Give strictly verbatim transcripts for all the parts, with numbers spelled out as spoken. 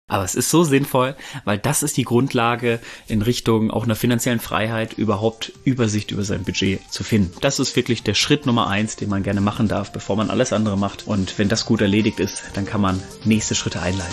Aber es ist so sinnvoll, weil das ist die Grundlage in Richtung auch einer finanziellen Freiheit, überhaupt Übersicht über sein Budget zu finden. Das ist wirklich der Schritt Nummer eins, den man gerne machen darf, bevor man alles andere macht. Und wenn das gut erledigt ist, dann kann man nächste Schritte einleiten.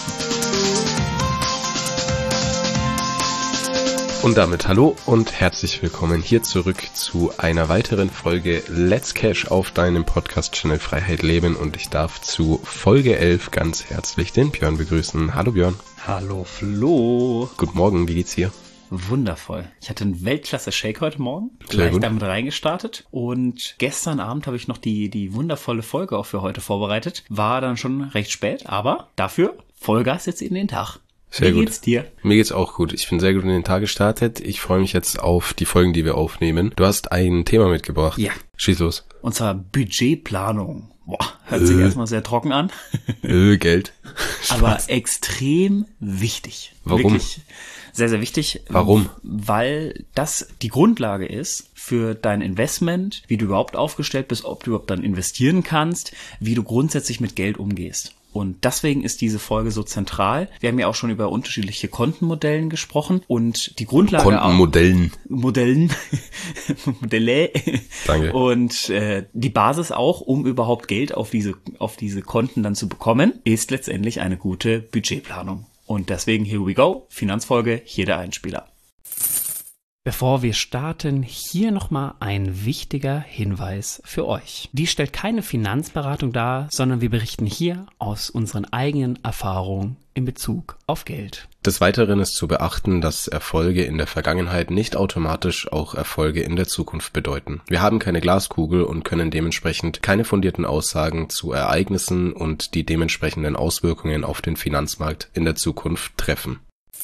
Und damit hallo und herzlich willkommen hier zurück zu einer weiteren Folge Let's Cash auf deinem Podcast-Channel Freiheit Leben. Und ich darf zu Folge elf ganz herzlich den Björn begrüßen. Hallo Björn. Hallo Flo. Guten Morgen, wie geht's dir? Wundervoll. Ich hatte einen Weltklasse-Shake heute Morgen, Sehr gleich gut. damit reingestartet und gestern Abend habe ich noch die die wundervolle Folge auch für heute vorbereitet. War dann schon recht spät, aber dafür Vollgas jetzt in den Tag. Sehr Wie gut. geht's dir? Mir geht's auch gut. Ich bin sehr gut in den Tag gestartet. Ich freue mich jetzt auf die Folgen, die wir aufnehmen. Du hast ein Thema mitgebracht. Ja. Schieß los. Und zwar Budgetplanung. Boah, hört sich Äh. erstmal sehr trocken an, Äh, Geld. aber extrem wichtig. Warum? Wirklich sehr, sehr wichtig. Warum? Weil das die Grundlage ist für dein Investment, wie du überhaupt aufgestellt bist, ob du überhaupt dann investieren kannst, wie du grundsätzlich mit Geld umgehst. Und deswegen ist diese Folge so zentral. Wir haben ja auch schon über unterschiedliche Kontenmodellen gesprochen und die Grundlage Kontenmodellen. auch Modellen, Modelle. Danke. Und äh, die Basis auch, um überhaupt Geld auf diese auf diese Konten dann zu bekommen, ist letztendlich eine gute Budgetplanung. Und deswegen here we go, Finanzfolge, hier der Einspieler. Bevor wir starten, hier nochmal ein wichtiger Hinweis für euch. Die stellt keine Finanzberatung dar, sondern wir berichten hier aus unseren eigenen Erfahrungen in Bezug auf Geld. Des Weiteren ist zu beachten, dass Erfolge in der Vergangenheit nicht automatisch auch Erfolge in der Zukunft bedeuten. Wir haben keine Glaskugel und können dementsprechend keine fundierten Aussagen zu Ereignissen und die dementsprechenden Auswirkungen auf den Finanzmarkt in der Zukunft treffen.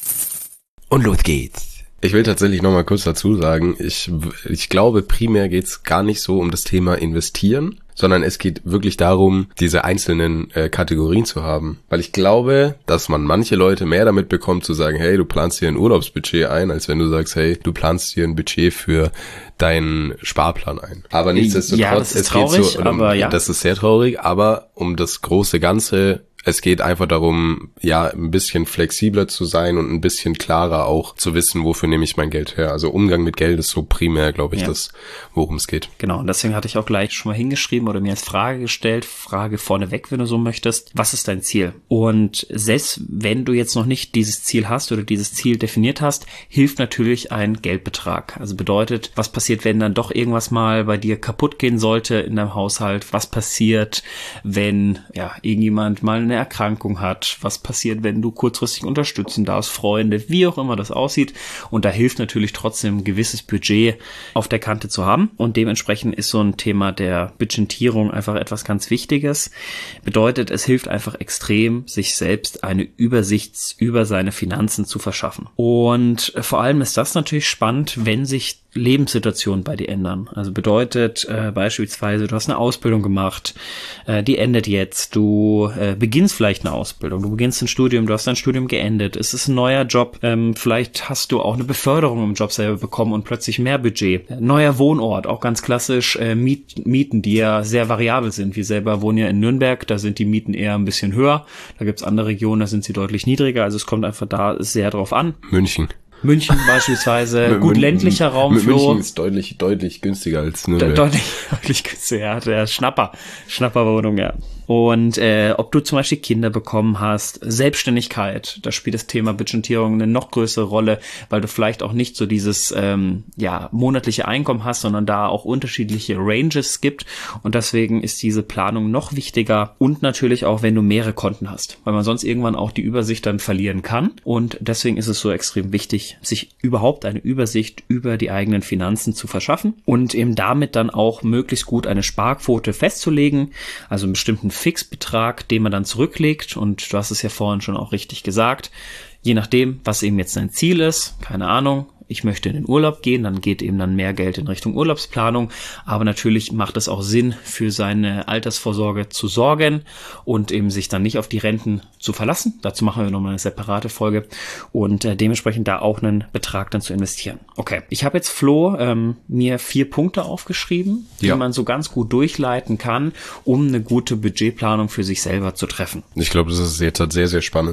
Und los geht's. Ich will tatsächlich nochmal kurz dazu sagen, ich, ich glaube, primär geht's gar nicht so um das Thema Investieren, sondern es geht wirklich darum, diese einzelnen äh, Kategorien zu haben. Weil ich glaube, dass man manche Leute mehr damit bekommt, zu sagen, hey, du planst dir ein Urlaubsbudget ein, als wenn du sagst, hey, du planst dir ein Budget für deinen Sparplan ein. Aber nichtsdestotrotz, ja, das ist es traurig, geht so, um, aber ja. das ist sehr traurig, aber um das große Ganze. Es geht einfach darum, ja, ein bisschen flexibler zu sein und ein bisschen klarer auch zu wissen, wofür nehme ich mein Geld her. Also Umgang mit Geld ist so primär, glaube ich, Ja. das, worum es geht. Genau, und deswegen hatte ich auch gleich schon mal hingeschrieben oder mir als Frage gestellt, Frage vorneweg, wenn du so möchtest, was ist dein Ziel? Und selbst wenn du jetzt noch nicht dieses Ziel hast oder dieses Ziel definiert hast, hilft natürlich ein Geldbetrag. Also bedeutet, was passiert, wenn dann doch irgendwas mal bei dir kaputt gehen sollte in deinem Haushalt? Was passiert, wenn ja irgendjemand mal eine Erkrankung hat? Was passiert, wenn du kurzfristig unterstützen darfst, Freunde, wie auch immer das aussieht? Und da hilft natürlich trotzdem ein gewisses Budget auf der Kante zu haben. Und dementsprechend ist so ein Thema der Budgetierung einfach etwas ganz Wichtiges. Bedeutet, es hilft einfach extrem, sich selbst eine Übersicht über seine Finanzen zu verschaffen. Und vor allem ist das natürlich spannend, wenn sich Lebenssituationen bei dir ändern. Also bedeutet äh, beispielsweise, du hast eine Ausbildung gemacht, äh, die endet jetzt, du äh, beginnst vielleicht eine Ausbildung, du beginnst ein Studium, du hast dein Studium geendet, es ist ein neuer Job, ähm, vielleicht hast du auch eine Beförderung im Job selber bekommen und plötzlich mehr Budget. Äh, neuer Wohnort, auch ganz klassisch, äh, Miet, Mieten, die ja sehr variabel sind. Wir selber wohnen ja in Nürnberg, da sind die Mieten eher ein bisschen höher, da gibt's andere Regionen, da sind sie deutlich niedriger, also es kommt einfach da sehr drauf an. München. München beispielsweise, gut Mün- ländlicher Raum, Flo. München ist deutlich, deutlich günstiger als De- Nürnberg. Deutlich, deutlich günstiger, ja, der Schnapper, Schnapperwohnung, ja. Und äh, ob du zum Beispiel Kinder bekommen hast, Selbstständigkeit, da spielt das Thema Budgetierung eine noch größere Rolle, weil du vielleicht auch nicht so dieses ähm, ja monatliche Einkommen hast, sondern da auch unterschiedliche Ranges gibt und deswegen ist diese Planung noch wichtiger und natürlich auch, wenn du mehrere Konten hast, weil man sonst irgendwann auch die Übersicht dann verlieren kann und deswegen ist es so extrem wichtig, sich überhaupt eine Übersicht über die eigenen Finanzen zu verschaffen und eben damit dann auch möglichst gut eine Sparquote festzulegen, also einen bestimmten Fixbetrag, den man dann zurücklegt und du hast es ja vorhin schon auch richtig gesagt, je nachdem, was eben jetzt dein Ziel ist, keine Ahnung, ich möchte in den Urlaub gehen, dann geht eben dann mehr Geld in Richtung Urlaubsplanung, aber natürlich macht es auch Sinn, für seine Altersvorsorge zu sorgen und eben sich dann nicht auf die Renten zu verlassen. Dazu machen wir nochmal eine separate Folge und äh, dementsprechend da auch einen Betrag dann zu investieren. Okay, ich habe jetzt, Flo, ähm, mir vier Punkte aufgeschrieben, die Ja. man so ganz gut durchleiten kann, um eine gute Budgetplanung für sich selber zu treffen. Ich glaube, das ist jetzt halt sehr, sehr spannend.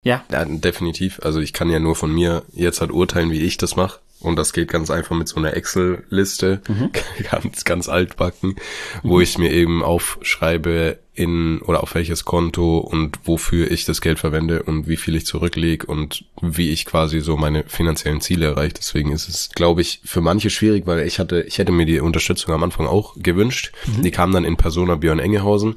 Ja. Ja, definitiv. Also ich kann ja nur von mir jetzt halt urteilen, wie ich das mache. Und das geht ganz einfach mit so einer Excel-Liste, mhm. ganz, ganz altbacken, mhm. wo ich mir eben aufschreibe in oder auf welches Konto und wofür ich das Geld verwende und wie viel ich zurücklege und wie ich quasi so meine finanziellen Ziele erreiche. Deswegen ist es, glaube ich, für manche schwierig, weil ich hatte, ich hätte mir die Unterstützung am Anfang auch gewünscht. Mhm. Die kam dann in Persona Björn Engehausen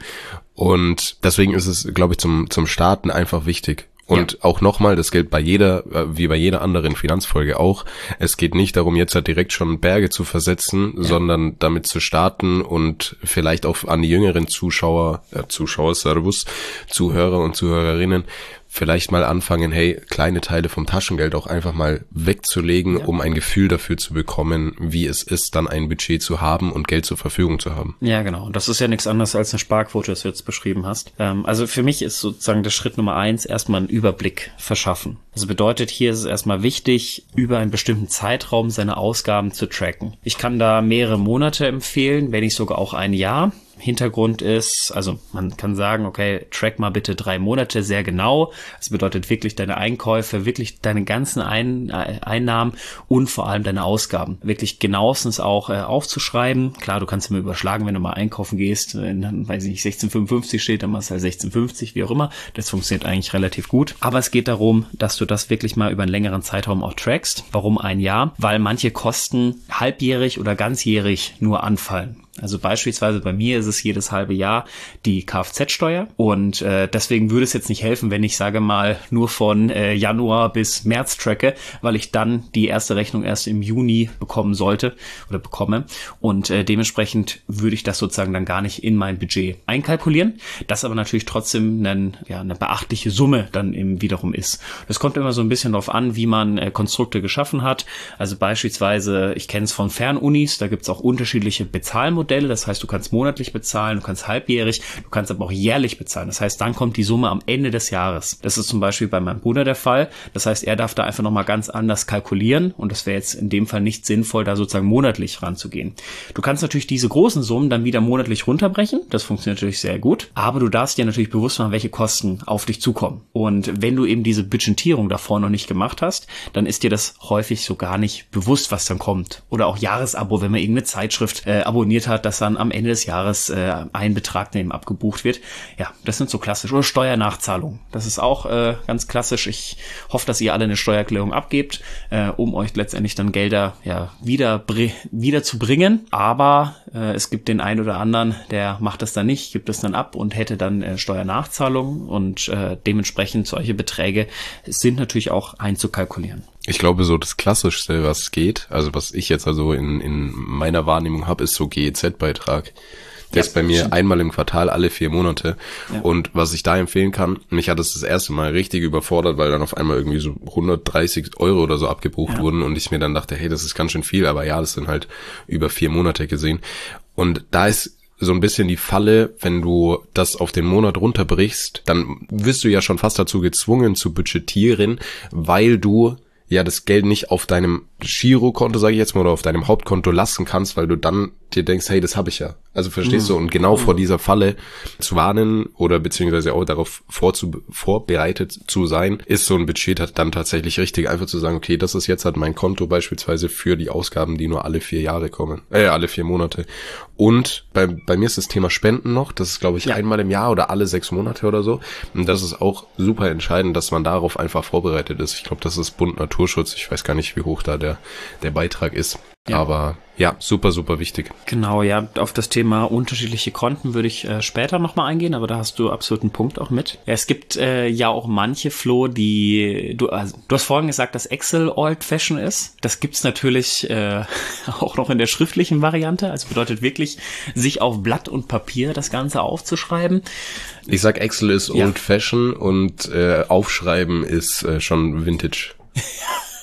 und deswegen ist es, glaube ich, zum, zum Starten einfach wichtig. Und ja. auch nochmal, das gilt bei jeder, wie bei jeder anderen Finanzfolge auch, es geht nicht darum, jetzt halt direkt schon Berge zu versetzen, ja. sondern damit zu starten und vielleicht auch an die jüngeren Zuschauer, äh, Zuschauer, Servus, Zuhörer und Zuhörerinnen, vielleicht mal anfangen, hey, kleine Teile vom Taschengeld auch einfach mal wegzulegen, ja. um ein Gefühl dafür zu bekommen, wie es ist, dann ein Budget zu haben und Geld zur Verfügung zu haben. Ja, genau. Und das ist ja nichts anderes als eine Sparquote, das du jetzt beschrieben hast. Ähm, also für mich ist sozusagen der Schritt Nummer eins erstmal einen Überblick verschaffen. Also bedeutet, hier ist es erstmal wichtig, über einen bestimmten Zeitraum seine Ausgaben zu tracken. Ich kann da mehrere Monate empfehlen, wenn nicht sogar auch ein Jahr. Hintergrund ist, also man kann sagen, okay, track mal bitte drei Monate sehr genau. Das bedeutet wirklich deine Einkäufe, wirklich deine ganzen Ein- Einnahmen und vor allem deine Ausgaben. Wirklich genauestens auch äh, aufzuschreiben. Klar, du kannst immer überschlagen, wenn du mal einkaufen gehst, wenn, weiß ich nicht, sechzehn fünfundfünfzig steht, dann machst du halt sechzehn fünfzig, wie auch immer. Das funktioniert eigentlich relativ gut. Aber es geht darum, dass du das wirklich mal über einen längeren Zeitraum auch trackst. Warum ein Jahr? Weil manche Kosten halbjährig oder ganzjährig nur anfallen. Also beispielsweise bei mir ist es jedes halbe Jahr die Kfz-Steuer und äh, deswegen würde es jetzt nicht helfen, wenn ich, sage mal, nur von äh, Januar bis März tracke, weil ich dann die erste Rechnung erst im Juni bekommen sollte oder bekomme und äh, dementsprechend würde ich das sozusagen dann gar nicht in mein Budget einkalkulieren, das aber natürlich trotzdem einen, ja, eine beachtliche Summe dann eben wiederum ist. Das kommt immer so ein bisschen darauf an, wie man äh, Konstrukte geschaffen hat. Also beispielsweise, ich kenne es von Fernunis, da gibt es auch unterschiedliche Bezahlmodelle. Das heißt, du kannst monatlich bezahlen, du kannst halbjährig, du kannst aber auch jährlich bezahlen. Das heißt, dann kommt die Summe am Ende des Jahres. Das ist zum Beispiel bei meinem Bruder der Fall. Das heißt, er darf da einfach nochmal ganz anders kalkulieren und das wäre jetzt in dem Fall nicht sinnvoll, da sozusagen monatlich ranzugehen. Du kannst natürlich diese großen Summen dann wieder monatlich runterbrechen. Das funktioniert natürlich sehr gut. Aber du darfst dir natürlich bewusst machen, welche Kosten auf dich zukommen. Und wenn du eben diese Budgetierung davor noch nicht gemacht hast, dann ist dir das häufig so gar nicht bewusst, was dann kommt. Oder auch Jahresabo, wenn man irgendeine Zeitschrift äh, abonniert hat, dass dann am Ende des Jahres äh, ein Betrag eben abgebucht wird. Ja, das sind so klassisch. Oder Steuernachzahlung. Das ist auch äh, ganz klassisch. Ich hoffe, dass ihr alle eine Steuererklärung abgebt, äh, um euch letztendlich dann Gelder ja wieder wieder zu bringen. Aber äh, es gibt den einen oder anderen, der macht das dann nicht, gibt es dann ab und hätte dann äh, Steuernachzahlung und äh, dementsprechend solche Beträge sind natürlich auch einzukalkulieren. Ich glaube, so das Klassischste, was geht, also was ich jetzt also in, in meiner Wahrnehmung habe, ist so G E Z-Beitrag. Der ja, ist bei mir stimmt. einmal im Quartal, alle vier Monate. Ja. Und was ich da empfehlen kann, mich hat es das erste Mal richtig überfordert, weil dann auf einmal irgendwie so hundertdreißig Euro oder so abgebucht ja. wurden und ich mir dann dachte, hey, das ist ganz schön viel, aber ja, das sind halt über vier Monate gesehen. Und da ist so ein bisschen die Falle, wenn du das auf den Monat runterbrichst, dann wirst du ja schon fast dazu gezwungen zu budgetieren, weil du ja das Geld nicht auf deinem Girokonto, sage ich jetzt mal, oder auf deinem Hauptkonto lassen kannst, weil du dann dir denkst, hey, das habe ich ja. Also verstehst mhm. du? Und genau mhm. vor dieser Falle zu warnen oder beziehungsweise auch darauf vorzu- vorbereitet zu sein, ist so ein Budget dann tatsächlich richtig. Einfach zu sagen, okay, das ist jetzt halt mein Konto beispielsweise für die Ausgaben, die nur alle vier Jahre kommen. Äh, alle vier Monate. Und bei, bei mir ist das Thema Spenden noch. Das ist, glaube ich, ja. einmal im Jahr oder alle sechs Monate oder so. Und das ist auch super entscheidend, dass man darauf einfach vorbereitet ist. Ich glaube, das ist Bund Naturschutz. Ich weiß gar nicht, wie hoch da der, der Beitrag ist. Ja. Aber ja, super, super wichtig. Genau, ja, auf das Thema unterschiedliche Konten würde ich äh, später nochmal eingehen, aber da hast du absolut einen Punkt auch mit. Ja, es gibt äh, ja auch manche, Flo, die, du, also, du hast vorhin gesagt, dass Excel Old Fashion ist. Das gibt's natürlich äh, auch noch in der schriftlichen Variante, also bedeutet wirklich, sich auf Blatt und Papier das Ganze aufzuschreiben. Ich sag, Excel ist ja. Old Fashion und äh, Aufschreiben ist äh, schon Vintage.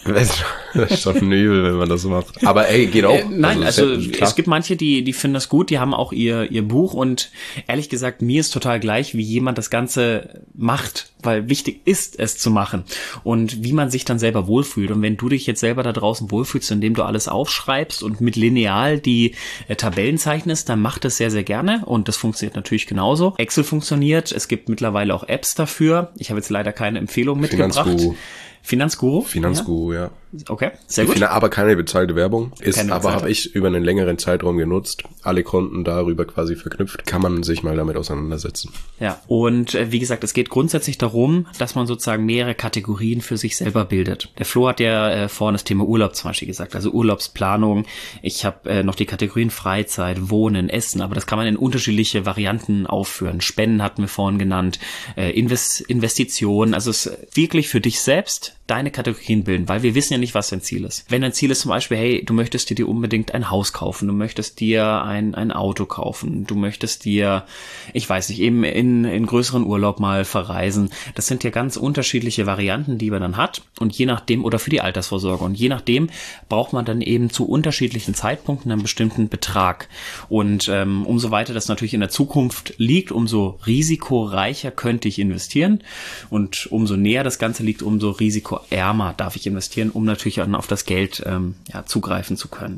Das ist schon übel, wenn man das macht. Aber ey, geht auch. Äh, nein, also, also ja, es gibt manche, die die finden das gut, die haben auch ihr ihr Buch und ehrlich gesagt, mir ist total gleich, wie jemand das Ganze macht, weil wichtig ist, es zu machen und wie man sich dann selber wohlfühlt. Und wenn du dich jetzt selber da draußen wohlfühlst, indem du alles aufschreibst und mit Lineal die äh, Tabellen zeichnest, dann mach das sehr, sehr gerne und das funktioniert natürlich genauso. Excel funktioniert, es gibt mittlerweile auch Apps dafür. Ich habe jetzt leider keine Empfehlung mitgebracht. Finanzguru. Finanzguru? Finanzguru, ja. ja. Okay, sehr gut. Aber keine bezahlte Werbung. Ist Keine aber bezahlte. habe ich über einen längeren Zeitraum genutzt. Alle Konten darüber quasi verknüpft. Kann man sich mal damit auseinandersetzen. Ja, und äh, wie gesagt, es geht grundsätzlich darum, dass man sozusagen mehrere Kategorien für sich selber bildet. Der Flo hat ja äh, vorhin das Thema Urlaub zum Beispiel gesagt, also Urlaubsplanung. Ich habe äh, noch die Kategorien Freizeit, Wohnen, Essen, aber das kann man in unterschiedliche Varianten aufführen. Spenden hatten wir vorhin genannt, äh, Invest- Investitionen, also es ist wirklich für dich selbst deine Kategorien bilden, weil wir wissen ja nicht, was dein Ziel ist. Wenn dein Ziel ist zum Beispiel, hey, du möchtest dir, dir unbedingt ein Haus kaufen, du möchtest dir ein, ein Auto kaufen, du möchtest dir, ich weiß nicht, eben in, in größeren Urlaub mal verreisen. Das sind ja ganz unterschiedliche Varianten, die man dann hat und je nachdem, oder für die Altersvorsorge und je nachdem braucht man dann eben zu unterschiedlichen Zeitpunkten einen bestimmten Betrag und ähm, umso weiter das natürlich in der Zukunft liegt, umso risikoreicher könnte ich investieren und umso näher das Ganze liegt, umso risikoreicher ärmer darf ich investieren, um natürlich dann auf das Geld ähm, ja, zugreifen zu können.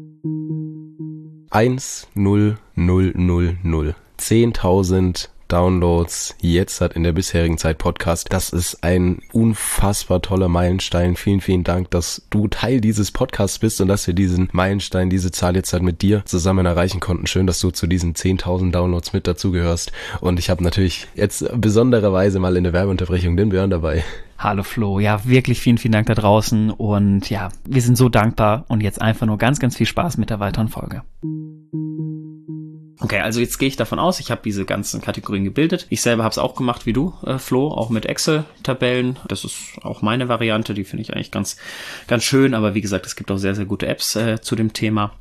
eins null null null null zehntausend Downloads jetzt hat in der bisherigen Zeit Podcast. Das ist ein unfassbar toller Meilenstein. Vielen, vielen Dank, dass du Teil dieses Podcasts bist und dass wir diesen Meilenstein, diese Zahl jetzt halt mit dir zusammen erreichen konnten. Schön, dass du zu diesen zehntausend Downloads mit dazugehörst. Und ich habe natürlich jetzt besondererweise mal in der Werbeunterbrechung den Björn dabei. Hallo Flo, ja wirklich vielen, vielen Dank da draußen und ja, wir sind so dankbar und jetzt einfach nur ganz, ganz viel Spaß mit der weiteren Folge. Okay, also jetzt gehe ich davon aus, ich habe diese ganzen Kategorien gebildet. Ich selber habe es auch gemacht wie du, äh, Flo, auch mit Excel-Tabellen. Das ist auch meine Variante, die finde ich eigentlich ganz ganz schön. Aber wie gesagt, es gibt auch sehr, sehr gute Apps äh, zu dem Thema.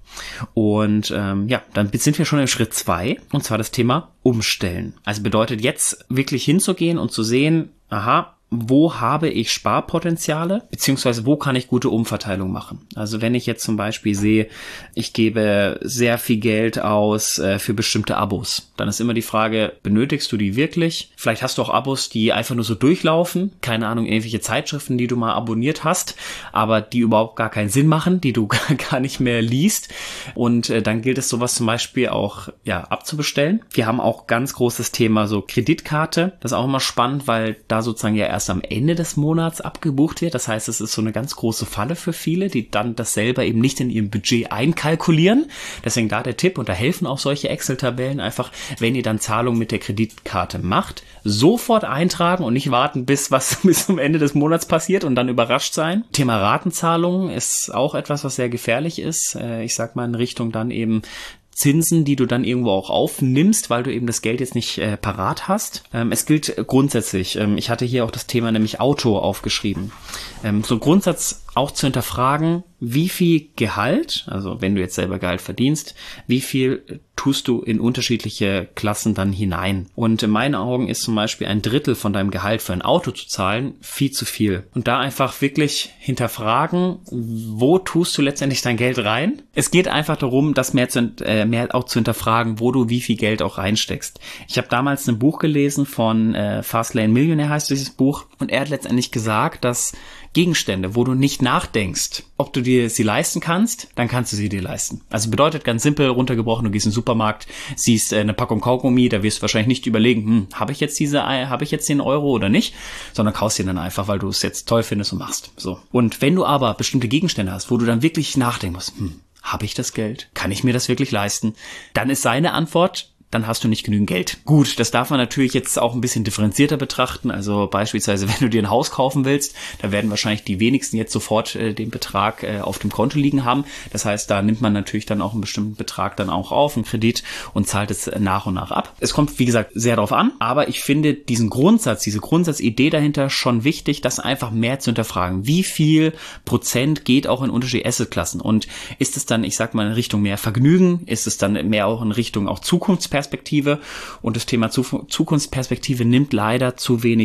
Und ähm, ja, dann sind wir schon im Schritt zwei und zwar das Thema Umstellen. Also bedeutet jetzt wirklich hinzugehen und zu sehen, aha, wo habe ich Sparpotenziale, beziehungsweise wo kann ich gute Umverteilung machen. Also wenn ich jetzt zum Beispiel sehe, ich gebe sehr viel Geld aus äh, für bestimmte Abos, dann ist immer die Frage, benötigst du die wirklich? Vielleicht hast du auch Abos, die einfach nur so durchlaufen, keine Ahnung, irgendwelche Zeitschriften, die du mal abonniert hast, aber die überhaupt gar keinen Sinn machen, die du gar nicht mehr liest und äh, dann gilt es sowas zum Beispiel auch ja abzubestellen. Wir haben auch ganz großes Thema so Kreditkarte, das ist auch immer spannend, weil da sozusagen ja erst am Ende des Monats abgebucht wird. Das heißt, es ist so eine ganz große Falle für viele, die dann das selber eben nicht in ihrem Budget einkalkulieren. Deswegen da der Tipp, und da helfen auch solche Excel-Tabellen einfach, wenn ihr dann Zahlungen mit der Kreditkarte macht, sofort eintragen und nicht warten, bis was bis zum Ende des Monats passiert und dann überrascht sein. Thema Ratenzahlungen ist auch etwas, was sehr gefährlich ist. Ich sag mal in Richtung dann eben Zinsen, die du dann irgendwo auch aufnimmst, weil du eben das Geld jetzt nicht äh, parat hast. Ähm, es gilt grundsätzlich, ähm, ich hatte hier auch das Thema nämlich Auto aufgeschrieben, ähm, so Grundsatz auch zu hinterfragen, wie viel Gehalt, also wenn du jetzt selber Gehalt verdienst, wie viel tust du in unterschiedliche Klassen dann hinein. Und in meinen Augen ist zum Beispiel ein Drittel von deinem Gehalt für ein Auto zu zahlen viel zu viel. Und da einfach wirklich hinterfragen, wo tust du letztendlich dein Geld rein? Es geht einfach darum, das mehr, zu, äh, mehr auch zu hinterfragen, wo du wie viel Geld auch reinsteckst. Ich habe damals ein Buch gelesen von äh, Fastlane Millionaire heißt dieses Buch und er hat letztendlich gesagt, dass Gegenstände, wo du nicht nachdenkst, ob du dir sie leisten kannst, dann kannst du sie dir leisten. Also bedeutet ganz simpel, runtergebrochen, du gehst in den Supermarkt, siehst eine Packung Kaugummi, da wirst du wahrscheinlich nicht überlegen, hm, habe ich jetzt diese, habe ich jetzt den Euro oder nicht, sondern kaufst dir dann einfach, weil du es jetzt toll findest und machst. So. Und wenn du aber bestimmte Gegenstände hast, wo du dann wirklich nachdenken musst, hm, habe ich das Geld? Kann ich mir das wirklich leisten? Dann ist seine Antwort, dann hast du nicht genügend Geld. Gut, das darf man natürlich jetzt auch ein bisschen differenzierter betrachten. Also beispielsweise, wenn du dir ein Haus kaufen willst, da werden wahrscheinlich die wenigsten jetzt sofort äh, den Betrag äh, auf dem Konto liegen haben. Das heißt, da nimmt man natürlich dann auch einen bestimmten Betrag dann auch auf, einen Kredit, und zahlt es nach und nach ab. Es kommt, wie gesagt, sehr darauf an, aber ich finde diesen Grundsatz, diese Grundsatzidee dahinter schon wichtig, das einfach mehr zu hinterfragen. Wie viel Prozent geht auch in unterschiedliche Assetklassen? Und ist es dann, ich sag mal, in Richtung mehr Vergnügen? Ist es dann mehr auch in Richtung auch Zukunftsperspektive? Perspektive, und das Thema Zukunftsperspektive nimmt leider zu wenig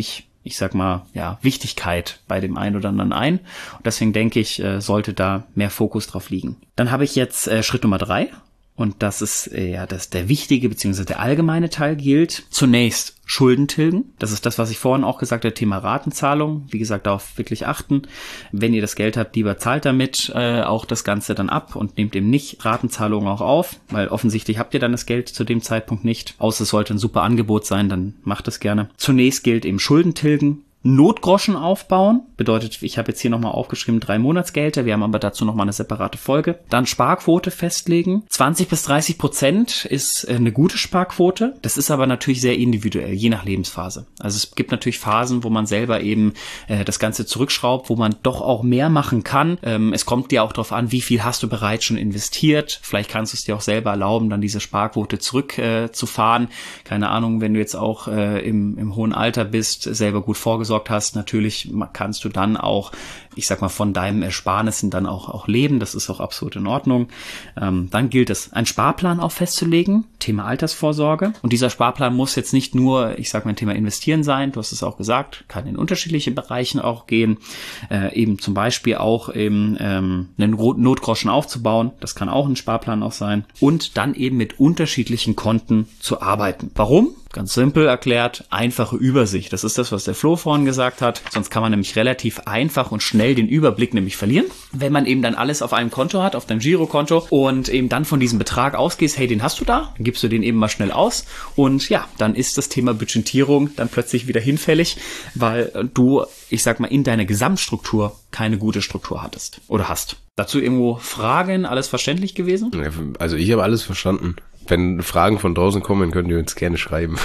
ich sag mal, ja, Wichtigkeit bei dem einen oder anderen ein. Und deswegen denke ich, äh, sollte da mehr Fokus drauf liegen. Dann habe ich jetzt äh, Schritt Nummer drei. Und das ist äh, ja, dass der wichtige bzw. der allgemeine Teil gilt. Zunächst Schulden tilgen. Das ist das, was ich vorhin auch gesagt habe, Thema Ratenzahlung. Wie gesagt, darauf wirklich achten. Wenn ihr das Geld habt, lieber zahlt damit äh, auch das Ganze dann ab und nehmt eben nicht Ratenzahlungen auch auf, weil offensichtlich habt ihr dann das Geld zu dem Zeitpunkt nicht. Außer es sollte ein super Angebot sein, dann macht es gerne. Zunächst gilt eben Schulden tilgen. Notgroschen aufbauen, bedeutet, ich habe jetzt hier nochmal aufgeschrieben, drei Monatsgelder, wir haben aber dazu nochmal eine separate Folge. Dann Sparquote festlegen. zwanzig bis dreißig Prozent ist eine gute Sparquote. Das ist aber natürlich sehr individuell, je nach Lebensphase. Also es gibt natürlich Phasen, wo man selber eben äh, das Ganze zurückschraubt, wo man doch auch mehr machen kann. Ähm, es kommt dir auch darauf an, wie viel hast du bereits schon investiert. Vielleicht kannst du es dir auch selber erlauben, dann diese Sparquote zurückzufahren. Äh, zu fahren. Keine Ahnung, wenn du jetzt auch äh, im, im hohen Alter bist, selber gut vorgesorgt hast, natürlich kannst du dann auch, ich sag mal, von deinem Ersparnissen dann auch, auch leben. Das ist auch absolut in Ordnung. Ähm, dann gilt es, einen Sparplan auch festzulegen. Thema Altersvorsorge. Und dieser Sparplan muss jetzt nicht nur, ich sag mal, Thema Investieren sein. Du hast es auch gesagt, kann in unterschiedliche Bereichen auch gehen. Äh, eben zum Beispiel auch eben ähm, einen Notgroschen aufzubauen. Das kann auch ein Sparplan auch sein. Und dann eben mit unterschiedlichen Konten zu arbeiten. Warum? Ganz simpel erklärt, einfache Übersicht. Das ist das, was der Flo vorhin gesagt hat. Sonst kann man nämlich relativ einfach und schnell den Überblick nämlich verlieren. Wenn man eben dann alles auf einem Konto hat, auf deinem Girokonto und eben dann von diesem Betrag ausgehst, hey, den hast du da, dann gibst du den eben mal schnell aus und ja, dann ist das Thema Budgetierung dann plötzlich wieder hinfällig, weil du, ich sag mal, in deiner Gesamtstruktur keine gute Struktur hattest oder hast. Dazu irgendwo Fragen, alles verständlich gewesen? Also ich habe alles verstanden. Wenn Fragen von draußen kommen, könnt ihr uns gerne schreiben.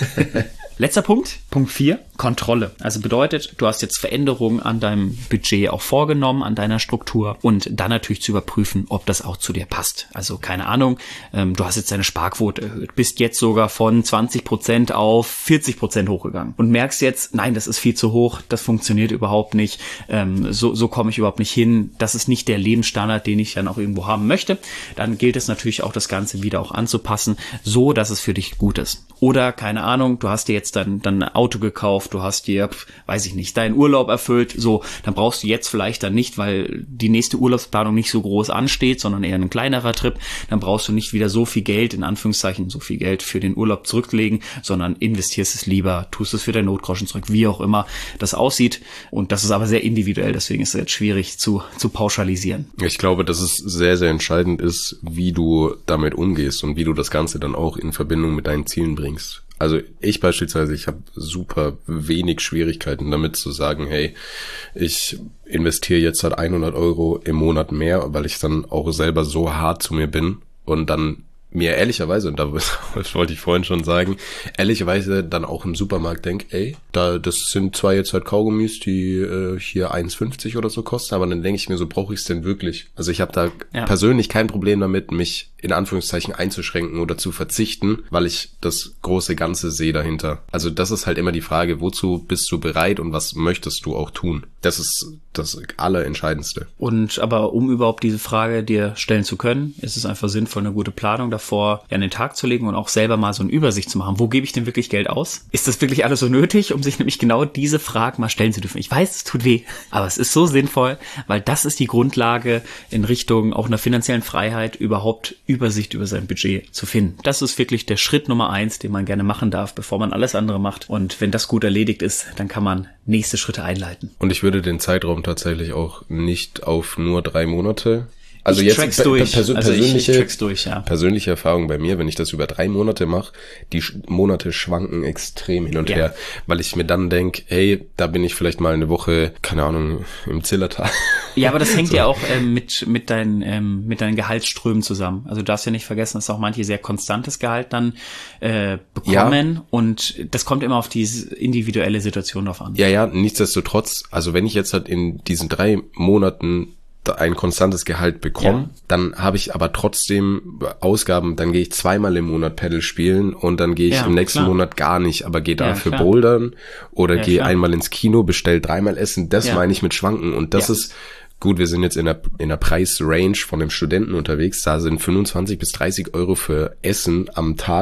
Letzter Punkt, Punkt vier, Kontrolle. Also bedeutet, du hast jetzt Veränderungen an deinem Budget auch vorgenommen, an deiner Struktur und dann natürlich zu überprüfen, ob das auch zu dir passt. Also keine Ahnung, ähm, du hast jetzt deine Sparquote erhöht, bist jetzt sogar von zwanzig Prozent auf vierzig Prozent hochgegangen und merkst jetzt, nein, das ist viel zu hoch, das funktioniert überhaupt nicht, ähm, so, so komme ich überhaupt nicht hin, das ist nicht der Lebensstandard, den ich dann auch irgendwo haben möchte. Dann gilt es natürlich auch, das Ganze wieder auch anzupassen, so dass es für dich gut ist. Oder, keine Ahnung, du hast dir jetzt dann, dann ein Auto gekauft, du hast dir, weiß ich nicht, deinen Urlaub erfüllt, so, dann brauchst du jetzt vielleicht dann nicht, weil die nächste Urlaubsplanung nicht so groß ansteht, sondern eher ein kleinerer Trip, dann brauchst du nicht wieder so viel Geld, in Anführungszeichen, so viel Geld für den Urlaub zurücklegen, sondern investierst es lieber, tust es für deinen Notgroschen zurück, wie auch immer das aussieht. Und das ist aber sehr individuell, deswegen ist es jetzt schwierig zu, zu pauschalisieren. Ich glaube, dass es sehr, sehr entscheidend ist, wie du damit umgehst und wie du das Ganze dann auch in Verbindung mit deinen Zielen bringst. Also ich beispielsweise, ich habe super wenig Schwierigkeiten damit zu sagen, hey, ich investiere jetzt halt hundert Euro im Monat mehr, weil ich dann auch selber so hart zu mir bin und dann mir ehrlicherweise, und da das wollte ich vorhin schon sagen, ehrlicherweise dann auch im Supermarkt denke, ey, da das sind zwar jetzt halt Kaugummis, die äh, hier eins fünfzig oder so kosten, aber dann denke ich mir so, brauche ich es denn wirklich? Also ich habe da ja. persönlich kein Problem damit, mich in Anführungszeichen einzuschränken oder zu verzichten, weil ich das große Ganze sehe dahinter. Also das ist halt immer die Frage, wozu bist du bereit und was möchtest du auch tun? Das ist das Allerentscheidendste. Und aber um überhaupt diese Frage dir stellen zu können, ist es einfach sinnvoll, eine gute Planung davor an den Tag zu legen und auch selber mal so eine Übersicht zu machen. Wo gebe ich denn wirklich Geld aus? Ist das wirklich alles so nötig, um sich nämlich genau diese Fragen mal stellen zu dürfen? Ich weiß, es tut weh, aber es ist so sinnvoll, weil das ist die Grundlage in Richtung auch einer finanziellen Freiheit, überhaupt Übersicht über sein Budget zu finden. Das ist wirklich der Schritt Nummer eins, den man gerne machen darf, bevor man alles andere macht. Und wenn das gut erledigt ist, dann kann man nächste Schritte einleiten. Und ich würde den Zeitraum tatsächlich auch nicht auf nur drei Monate. Also ich jetzt track's durch. Persö also persönliche, ich, ich track's durch, ja. persönliche Erfahrung bei mir, wenn ich das über drei Monate mache, die Monate schwanken extrem hin und ja. her, weil ich mir dann denke, hey, da bin ich vielleicht mal eine Woche, keine Ahnung, im Zillertal. Ja, aber das hängt so. ja auch ähm, mit mit deinen ähm, mit deinen Gehaltsströmen zusammen. Also du darfst ja nicht vergessen, dass auch manche sehr konstantes Gehalt dann äh, bekommen ja. und das kommt immer auf die individuelle Situation drauf an. Ja, ja, nichtsdestotrotz, also wenn ich jetzt halt in diesen drei Monaten ein konstantes Gehalt bekomme, ja. dann habe ich aber trotzdem Ausgaben, dann gehe ich zweimal im Monat Paddle spielen und dann gehe ich ja, im nächsten klar. Monat gar nicht, aber gehe dafür ja, bouldern oder ja, gehe einmal ins Kino, bestell dreimal Essen, das ja. meine ich mit Schwanken und das ja. ist, gut, wir sind jetzt in der, in der Preisrange von dem Studenten unterwegs, da sind fünfundzwanzig bis dreißig Euro für Essen am Tag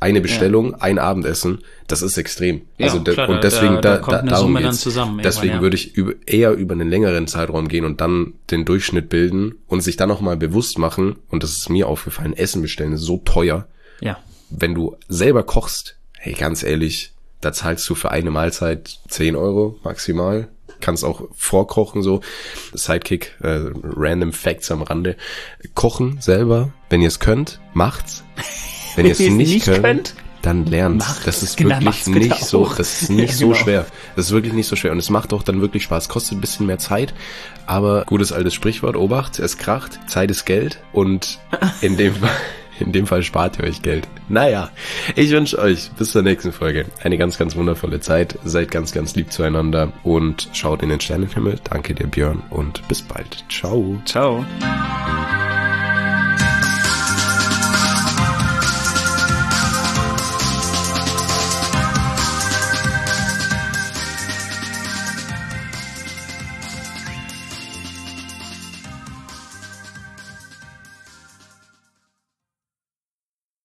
eine Bestellung, ja. ein Abendessen, das ist extrem. Ja, also klar, und deswegen da, da, da da, kommt da eine darum Summe geht's. dann zusammen. Deswegen ja. würde ich über, eher über einen längeren Zeitraum gehen und dann den Durchschnitt bilden und sich dann nochmal bewusst machen, und das ist mir aufgefallen, Essen bestellen ist so teuer. Ja. Wenn du selber kochst, hey, ganz ehrlich, da zahlst du für eine Mahlzeit zehn Euro maximal. Kannst auch vorkochen, so. Sidekick, äh, random Facts am Rande. Kochen selber, wenn ihr es könnt, macht's. Wenn ihr es nicht, nicht könnt, könnt, dann lernt's. Macht. Das ist genau, wirklich nicht so, das ist nicht so genau. schwer. Das ist wirklich nicht so schwer. Und es macht auch dann wirklich Spaß. Kostet ein bisschen mehr Zeit, aber gutes altes Sprichwort, Obacht, es kracht, Zeit ist Geld, und in dem Fall In dem Fall spart ihr euch Geld. Naja, ich wünsche euch bis zur nächsten Folge eine ganz, ganz wundervolle Zeit. Seid ganz, ganz lieb zueinander und schaut in den Sternenhimmel. Danke dir, Björn, und bis bald. Ciao. Ciao.